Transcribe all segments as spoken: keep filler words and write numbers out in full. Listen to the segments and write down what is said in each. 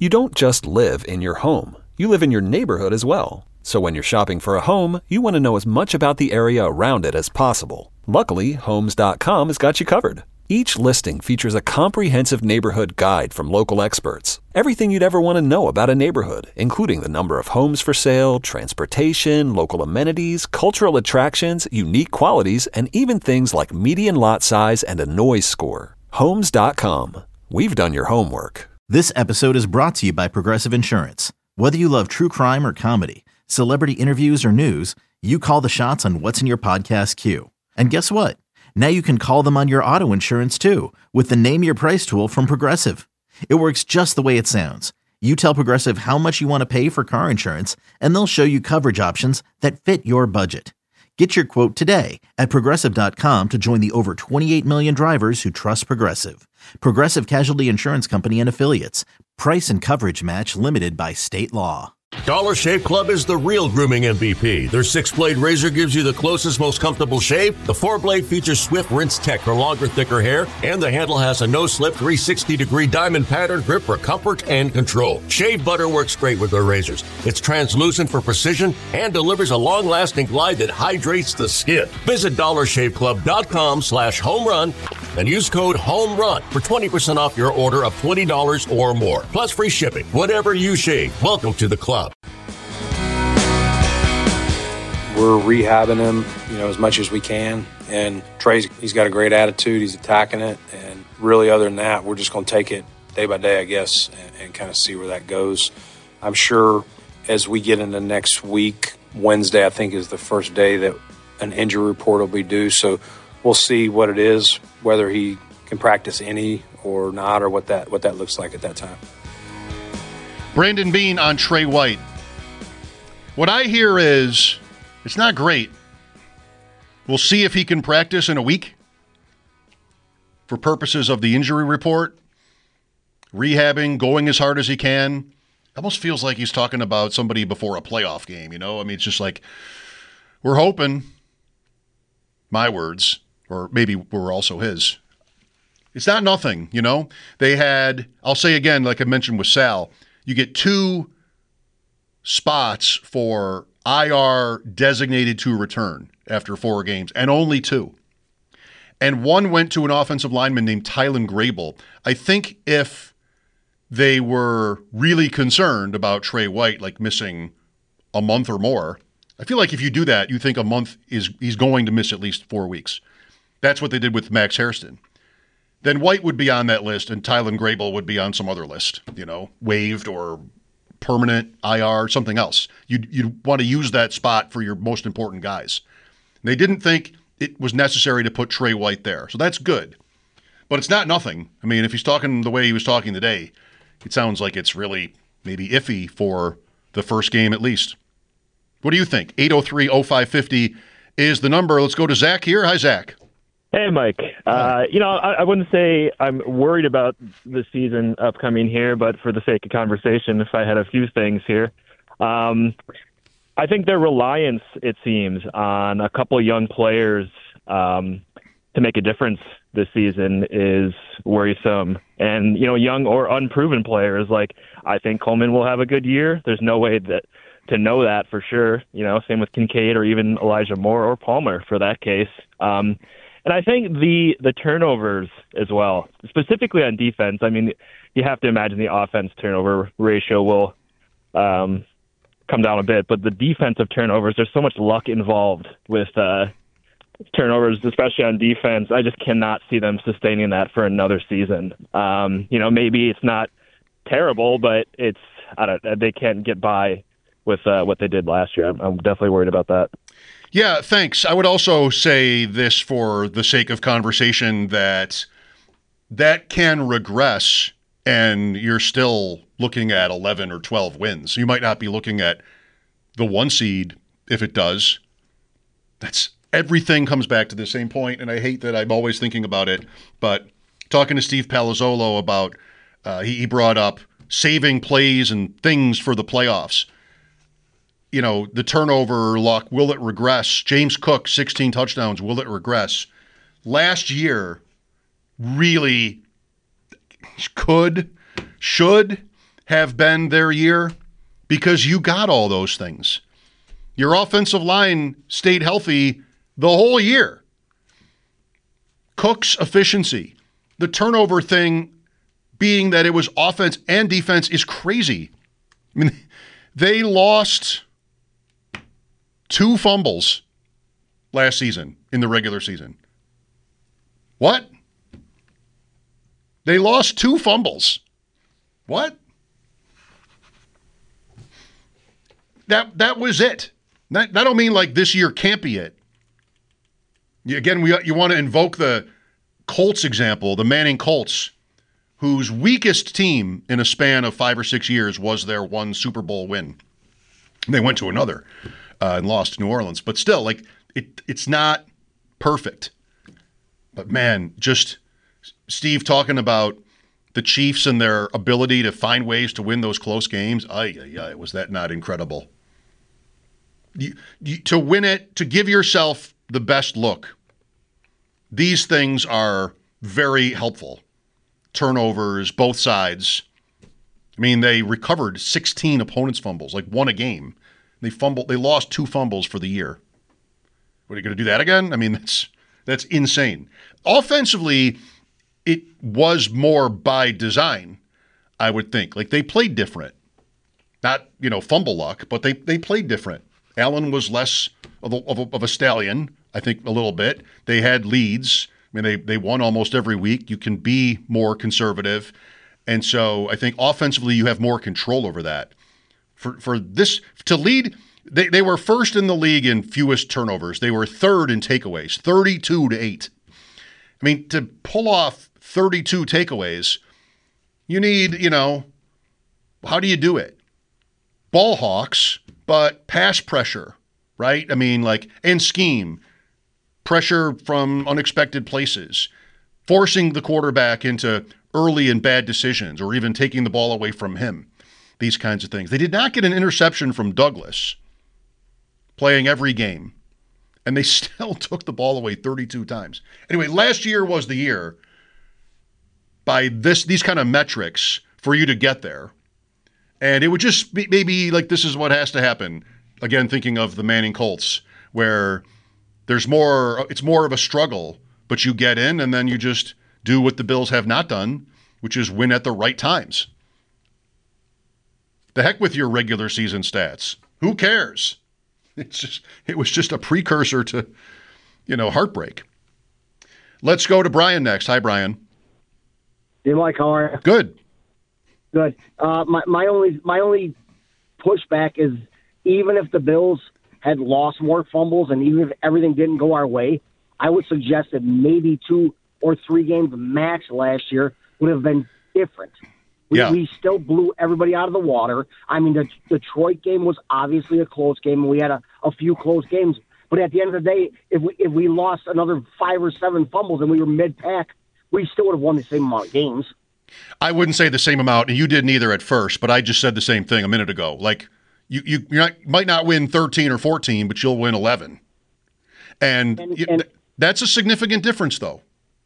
You don't just live in your home. You live in your neighborhood as well. So when you're shopping for a home, you want to know as much about the area around it as possible. Luckily, Homes dot com has got you covered. Each listing features a comprehensive neighborhood guide from local experts. Everything you'd ever want to know about a neighborhood, including the number of homes for sale, transportation, local amenities, cultural attractions, unique qualities, and even things like median lot size and a noise score. Homes dot com. We've done your homework. This episode is brought to you by Progressive Insurance. Whether you love true crime or comedy, celebrity interviews or news, you call the shots on what's in your podcast queue. And guess what? Now you can call them on your auto insurance too with the Name Your Price tool from Progressive. It works just the way it sounds. You tell Progressive how much you want to pay for car insurance, and they'll show you coverage options that fit your budget. Get your quote today at Progressive dot com to join the over twenty-eight million drivers who trust Progressive. Progressive Casualty Insurance Company and Affiliates. Price and coverage match limited by state law. Dollar Shave Club is the real grooming M V P. Their six-blade razor gives you the closest, most comfortable shave. The four-blade features Swift Rinse Tech for longer, thicker hair. And the handle has a no-slip three hundred sixty degree diamond pattern grip for comfort and control. Shave butter works great with their razors. It's translucent for precision and delivers a long-lasting glide that hydrates the skin. Visit dollar shave club dot com slash home run and use code HOMERUN for twenty percent off your order of twenty dollars or more. Plus free shipping. Whatever you shave, welcome to the club. We're rehabbing him, you know, as much as we can. And Trey's, he's got a great attitude. He's attacking it. And really, other than that, we're just going to take it day by day, I guess, and, and kind of see where that goes. I'm sure as we get into next week, Wednesday, I think, is the first day that an injury report will be due. So we'll see what it is, whether he can practice any or not, or what that what that looks like at that time. Brandon Beane on Trey White. What I hear is it's not great. We'll see if he can practice in a week for purposes of the injury report, rehabbing, going as hard as he can. Almost feels like he's talking about somebody before a playoff game, you know? I mean, it's just like, we're hoping, my words, or maybe were also his. It's not nothing, you know? They had, I'll say again, like I mentioned with Sal, you get two spots for I R designated to return after four games, and only two. And one went to an offensive lineman named Tylen Grable. I think if they were really concerned about Trey White, like missing a month or more, I feel like if you do that, you think a month is he's going to miss at least four weeks. That's what they did with Max Hairston. Then White would be on that list, and Tylen Grable would be on some other list, you know, waived or permanent, I R, something else. You'd, you'd want to use that spot for your most important guys. They didn't think it was necessary to put Trey White there, so that's good. But it's not nothing. I mean, if he's talking the way he was talking today, it sounds like it's really maybe iffy for the first game at least. What do you think? eight oh three oh five five oh is the number. Let's go to Zach here. Hi, Zach. Hey, Mike. Uh, you know, I, I wouldn't say I'm worried about the season upcoming here, but for the sake of conversation, if I had a few things here, um, I think their reliance, it seems, on a couple young players um, to make a difference this season is worrisome. And, you know, young or unproven players, like I think Coleman will have a good year. There's no way that to know that for sure. You know, same with Kincaid or even Elijah Moore or Palmer for that case. Um, And I think the the turnovers as well, specifically on defense. I mean, you have to imagine the offense turnover ratio will um, come down a bit, but the defensive turnovers, there's so much luck involved with uh, turnovers, especially on defense. I just cannot see them sustaining that for another season. Um, you know, maybe it's not terrible, but it's I don't. They can't get by with uh, what they did last year. I'm, I'm definitely worried about that. Yeah, thanks. I would also say this for the sake of conversation, that that can regress and you're still looking at eleven or twelve wins. You might not be looking at the one seed if it does. That's everything comes back to the same point, and I hate that I'm always thinking about it, but talking to Steve Palazzolo about, uh, he, he brought up saving plays and things for the playoffs. You know, the turnover luck, will it regress? James Cook, sixteen touchdowns, will it regress? Last year, really could, should, have been their year because you got all those things. Your offensive line stayed healthy the whole year. Cook's efficiency, the turnover thing being that it was offense and defense is crazy. I mean, they lost two fumbles last season in the regular season. What? They lost two fumbles. What? That that was it. That, that don't mean like this year can't be it. Again, we you want to invoke the Colts example, the Manning Colts, whose weakest team in a span of five or six years was their one Super Bowl win. They went to another uh, and lost to New Orleans. But still, like it, it's not perfect. But man, just Steve talking about the Chiefs and their ability to find ways to win those close games. Ay, ay, ay, was that not incredible? You, you, to win it, to give yourself the best look, these things are very helpful. Turnovers, both sides. I mean, they recovered sixteen opponents' fumbles, like one a game. They fumbled. They lost two fumbles for the year. What, are you going to do that again? I mean, that's that's insane. Offensively, it was more by design, I would think. Like, they played different. Not, you know, fumble luck, but they, they played different. Allen was less of a, of, a, of a stallion, I think, a little bit. They had leads. I mean, they, they won almost every week. You can be more conservative. And so I think offensively you have more control over that. For for this, to lead, they, they were first in the league in fewest turnovers. They were third in takeaways, thirty-two to eight. I mean, to pull off thirty-two takeaways, you need, you know, how do you do it? Ball hawks, but pass pressure, right? I mean, like, and scheme, pressure from unexpected places, forcing the quarterback into early and bad decisions, or even taking the ball away from him, these kinds of things. They did not get an interception from Douglas playing every game, and they still took the ball away thirty-two times. Anyway, last year was the year by this these kind of metrics for you to get there. And it would just be maybe like this is what has to happen. Again, thinking of the Manning Colts, where there's more, it's more of a struggle, but you get in and then you just do what the Bills have not done, which is win at the right times. The heck with your regular season stats. Who cares? It's just, it was just a precursor to, you know, heartbreak. Let's go to Brian next. Hi, Brian. Hey, Mike, how are you? Good. Good. Uh, my, my only my only pushback is even if the Bills had lost more fumbles and even if everything didn't go our way, I would suggest that maybe two or three games max last year would have been different. We, yeah. we still blew everybody out of the water. I mean, the Detroit game was obviously a close game, and we had a, a few close games. But at the end of the day, if we if we lost another five or seven fumbles and we were mid-pack, we still would have won the same amount of games. I wouldn't say the same amount, and you didn't either at first, but I just said the same thing a minute ago. Like, you you you're not, might not win thirteen or fourteen, but you'll win eleven. And, and, you, and th- that's a significant difference, though.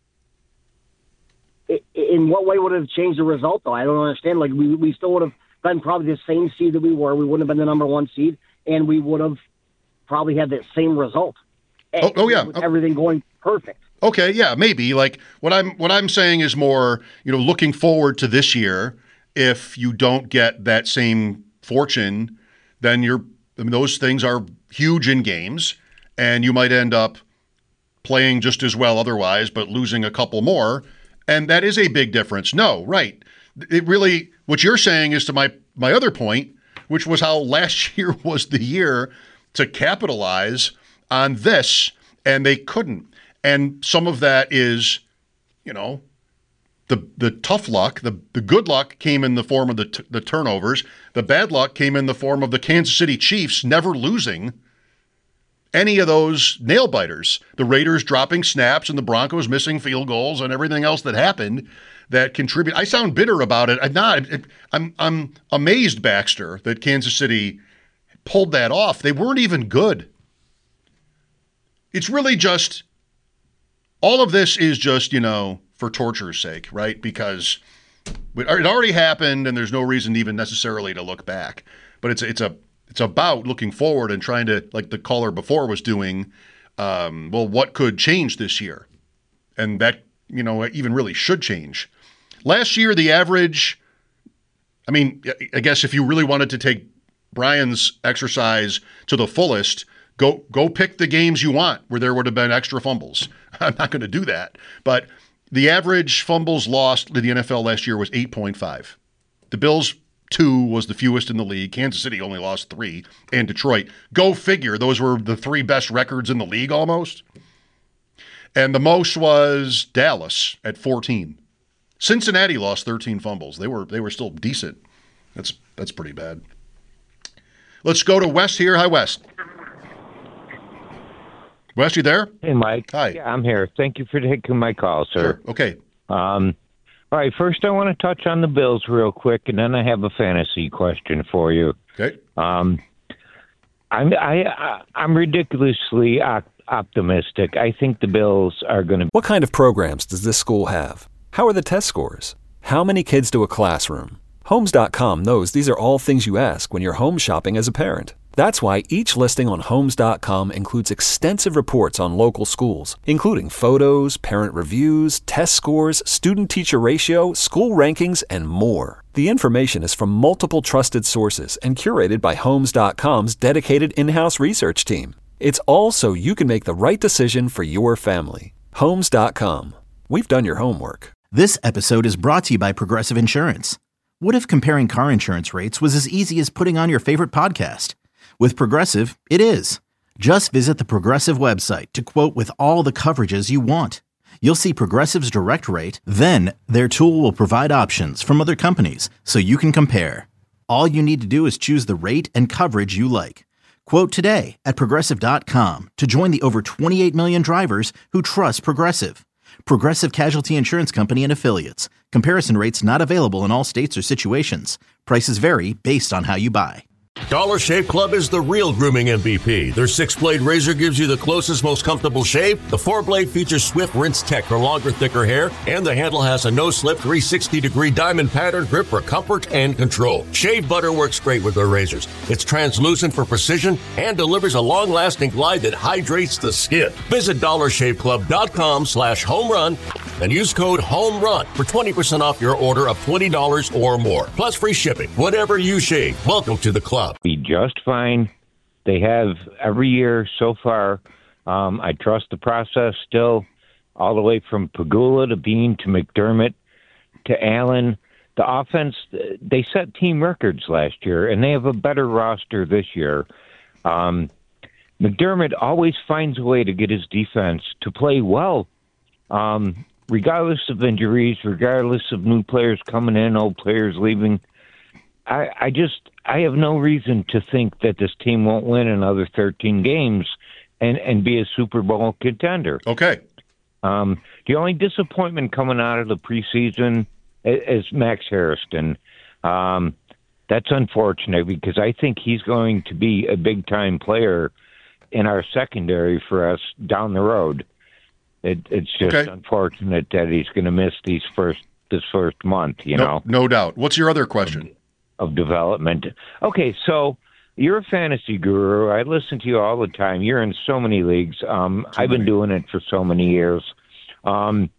In what way would it have changed the result, though? I don't understand. Like, we, we still would have been probably the same seed that we were. We wouldn't have been the number one seed, and we would have probably had the same result. Oh, oh yeah. With everything going perfect. Okay, yeah, maybe. Like what I'm what I'm saying is more, you know, looking forward to this year. If you don't get that same fortune, then you're I mean, those things are huge in games, and you might end up playing just as well otherwise, but losing a couple more, and that is a big difference. No, right? It really what you're saying is to my my other point, which was how last year was the year to capitalize on this, and they couldn't. And some of that is, you know, the the tough luck. The the good luck came in the form of the t- the turnovers. The bad luck came in the form of the Kansas City Chiefs never losing any of those nail biters. The Raiders dropping snaps and the Broncos missing field goals and everything else that happened that contribute. I sound bitter about it. I'm not. I'm I'm amazed, Baxter, that Kansas City pulled that off. They weren't even good. It's really just. All of this is just, you know, for torture's sake, right? Because It already happened, and there's no reason even necessarily to look back. But it's it's a it's about looking forward and trying to, like the caller before was doing, um, well, what could change this year? And that, you know, even really should change. Last year, the average, I mean, I guess if you really wanted to take Brian's exercise to the fullest, go go pick the games you want where there would have been extra fumbles. I'm not going to do that. But the average fumbles lost to the N F L last year was eight point five. The Bills' two was the fewest in the league. Kansas City only lost three, and Detroit. Go figure, those were the three best records in the league almost. And the most was Dallas at fourteen. Cincinnati lost thirteen fumbles. They were they were still decent. That's that's pretty bad. Let's go to West here. Hi, West. West, you there? Hey, Mike. Hi. Yeah, I'm here. Thank you for taking my call, sir. Sure. Okay. Um, all right, first I want to touch on the Bills real quick, and then I have a fantasy question for you. Okay. Um, I'm I, I I'm ridiculously op- optimistic. I think the Bills are going to. What kind of programs does this school have? How are the test scores? How many kids do a classroom? Homes dot com knows these are all things you ask when you're home shopping as a parent. That's why each listing on Homes dot com includes extensive reports on local schools, including photos, parent reviews, test scores, student-teacher ratio, school rankings, and more. The information is from multiple trusted sources and curated by Homes dot com's dedicated in-house research team. It's all so you can make the right decision for your family. Homes dot com. We've done your homework. This episode is brought to you by Progressive Insurance. What if comparing car insurance rates was as easy as putting on your favorite podcast? With Progressive, it is. Just visit the Progressive website to quote with all the coverages you want. You'll see Progressive's direct rate, then their tool will provide options from other companies so you can compare. All you need to do is choose the rate and coverage you like. Quote today at Progressive dot com to join the over twenty-eight million drivers who trust Progressive. Progressive Casualty Insurance Company and Affiliates. Comparison rates not available in all states or situations. Prices vary based on how you buy. Dollar Shave Club is the real grooming M V P. Their six-blade razor gives you the closest, most comfortable shave. The four-blade features Swift Rinse Tech for longer, thicker hair. And the handle has a no-slip three hundred sixty degree diamond pattern grip for comfort and control. Shave butter works great with their razors. It's translucent for precision and delivers a long-lasting glide that hydrates the skin. Visit dollar shave club dot com slash home run and use code HOMERUN for twenty percent off your order of twenty dollars or more. Plus free shipping. Whatever you shave, welcome to the club. Be just fine. They have every year so far. Um, I trust the process still, all the way from Pagula to Bean to McDermott to Allen. The offense, they set team records last year, and they have a better roster this year. Um, McDermott always finds a way to get his defense to play well, um, regardless of injuries, regardless of new players coming in, old players leaving. I, I just I have no reason to think that this team won't win another thirteen games and, and be a Super Bowl contender. Okay. Um, the only disappointment coming out of the preseason is, is Max Harrison. Um, that's unfortunate because I think he's going to be a big-time player in our secondary for us down the road. It, it's just okay. unfortunate that he's going to miss these first this first month, you no, know. No doubt. What's your other question? Of development. Okay, so you're a fantasy guru. I listen to you all the time. You're in so many leagues. Um, I've been doing it for so many years. Um,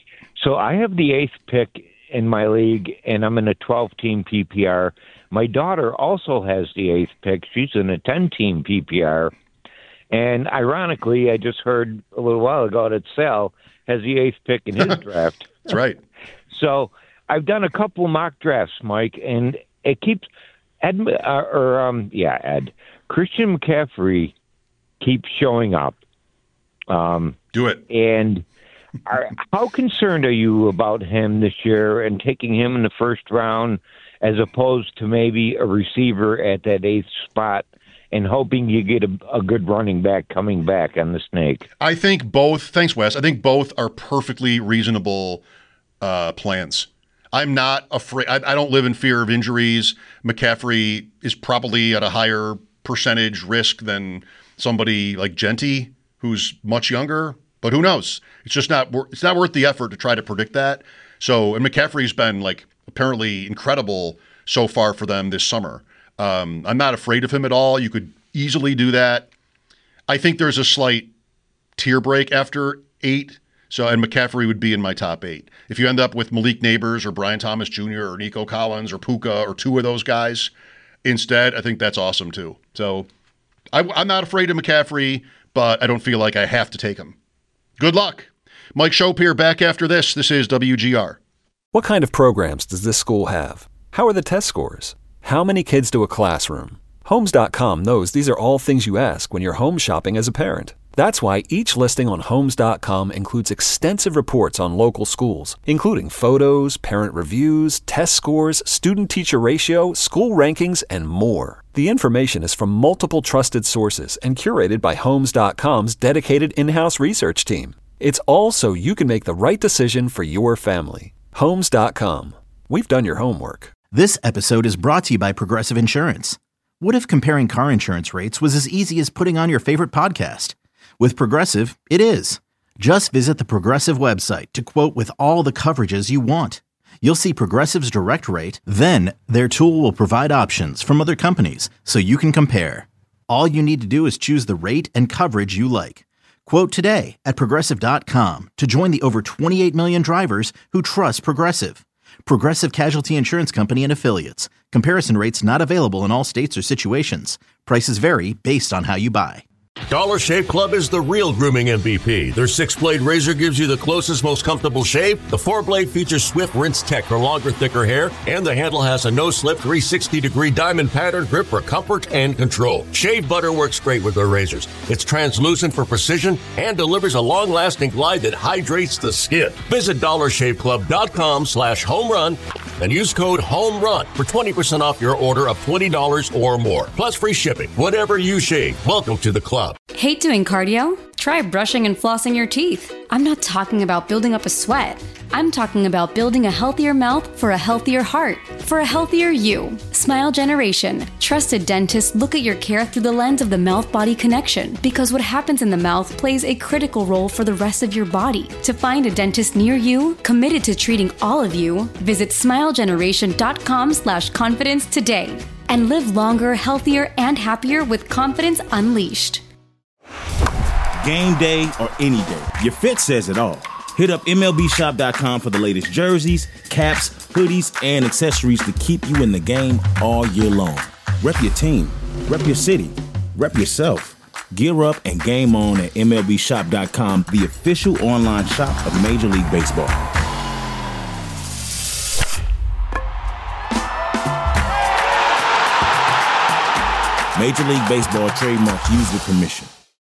so I have the eighth pick in my league, and I'm in a twelve-team P P R. My daughter also has the eighth pick. She's in a ten-team P P R. And ironically, I just heard a little while ago that Sal has the eighth pick in his draft. That's right. So I've done a couple of mock drafts, Mike, and it keeps Ed uh, or um yeah Ed Christian McCaffrey keeps showing up. Um, Do it. And are, how concerned are you about him this year and taking him in the first round as opposed to maybe a receiver at that eighth spot and hoping you get a, a good running back coming back on the snake? I think both. Thanks, Wes. I think both are perfectly reasonable uh, plans. I'm not afraid. I, I don't live in fear of injuries. McCaffrey is probably at a higher percentage risk than somebody like Genty, who's much younger. But who knows? It's just not. It's not worth the effort to try to predict that. So, and McCaffrey's been like apparently incredible so far for them this summer. Um, I'm not afraid of him at all. You could easily do that. I think there's a slight tier break after eight. So, and McCaffrey would be in my top eight. If you end up with Malik Neighbors or Brian Thomas Junior or Nico Collins or Puka or two of those guys instead, I think that's awesome too. So I, I'm not afraid of McCaffrey, but I don't feel like I have to take him. Good luck. Mike Schopp here, back after this. This is W G R. What kind of programs does this school have? How are the test scores? How many kids do a classroom? Homes dot com knows these are all things you ask when you're home shopping as a parent. That's why each listing on Homes dot com includes extensive reports on local schools, including photos, parent reviews, test scores, student-teacher ratio, school rankings, and more. The information is from multiple trusted sources and curated by Homes dot com's dedicated in-house research team. It's all so you can make the right decision for your family. Homes dot com. We've done your homework. This episode is brought to you by Progressive Insurance. What if comparing car insurance rates was as easy as putting on your favorite podcast? With Progressive, it is. Just visit the Progressive website to quote with all the coverages you want. You'll see Progressive's direct rate, then their tool will provide options from other companies so you can compare. All you need to do is choose the rate and coverage you like. Quote today at Progressive dot com to join the over twenty-eight million drivers who trust Progressive. Progressive Casualty Insurance Company and Affiliates. Comparison rates not available in all states or situations. Prices vary based on how you buy. Dollar Shave Club is the real grooming M V P. Their six-blade razor gives you the closest, most comfortable shave. The four-blade features Swift Rinse Tech for longer, thicker hair. And the handle has a no-slip three sixty degree diamond pattern grip for comfort and control. Shave butter works great with their razors. It's translucent for precision and delivers a long-lasting glide that hydrates the skin. Visit dollar shave club dot com slash home run and use code HOMERUN for twenty percent off your order of twenty dollars or more. Plus free shipping. Whatever you shave, welcome to the club. Hate doing cardio? Try brushing and flossing your teeth. I'm not talking about building up a sweat. I'm talking about building a healthier mouth for a healthier heart, for a healthier you. Smile Generation. Trusted dentists look at your care through the lens of the mouth-body connection, because what happens in the mouth plays a critical role for the rest of your body. To find a dentist near you, committed to treating all of you, visit smile generation dot com slash confidence today. And live longer, healthier, and happier with confidence unleashed. Game day or any day, your fit says it all. Hit up M L B shop dot com for the latest jerseys, caps, hoodies, and accessories to keep you in the game all year long. Rep your team, rep your city, rep yourself. Gear up and game on at M L B shop dot com, the official online shop of Major League Baseball. Major League Baseball trademarks used with permission.